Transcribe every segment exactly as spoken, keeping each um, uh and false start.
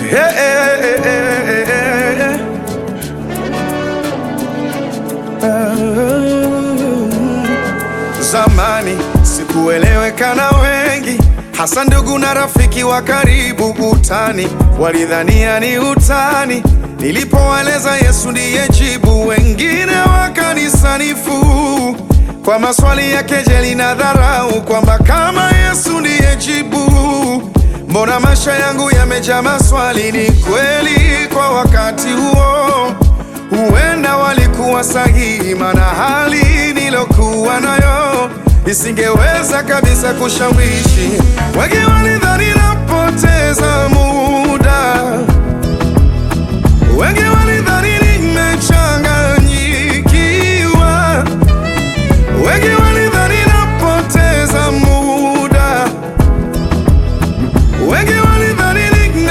Hey, hey, hey, hey, hey, hey. Zamani sikueleweka na wengi, hasa ndugu na rafiki wa karibu. Utani walidhania ni utani, nilipowaeleza Yesu ndiye jibu. Wengine wakanisanifu kwa maswali ya kejeli na dharau, kwamba kama Yesu ndiye jibu, mbona maisha yangu yamejaa maswali? Ni kweli kwa wakati huo huenda walikuwa sahihi, maana hali nilokuwa nayo isingeweza kabisa kushawishi. Wengi walidhani napoteza muda, wengi walidhani nimechanganyikiwa, wengi walidhani napoteza muda, wengi walidhani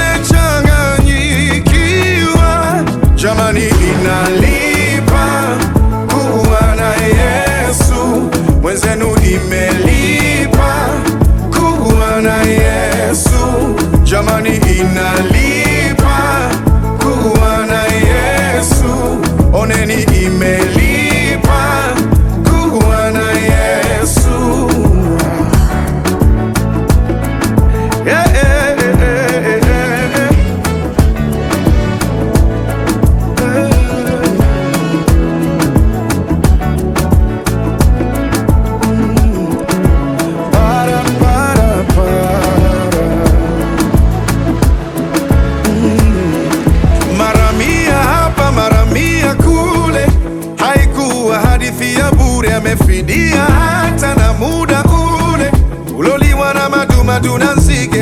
nimechanganyikiwa. Jamani, inalipa kuwa na Yesu, mwenzenu imelipa kuwa na Yesu. Jamani, inalipa kuwa na Yesu, oneni imelipa kuwa na Yesu. Yeah, yeah, yeah, yeah, yeah, yeah. Para, para, para. Mara mia hapa mara mia kule, haikuwa hadithi ya bure. Amefidia hata na muda ule uloliwa na madumadu na nzige.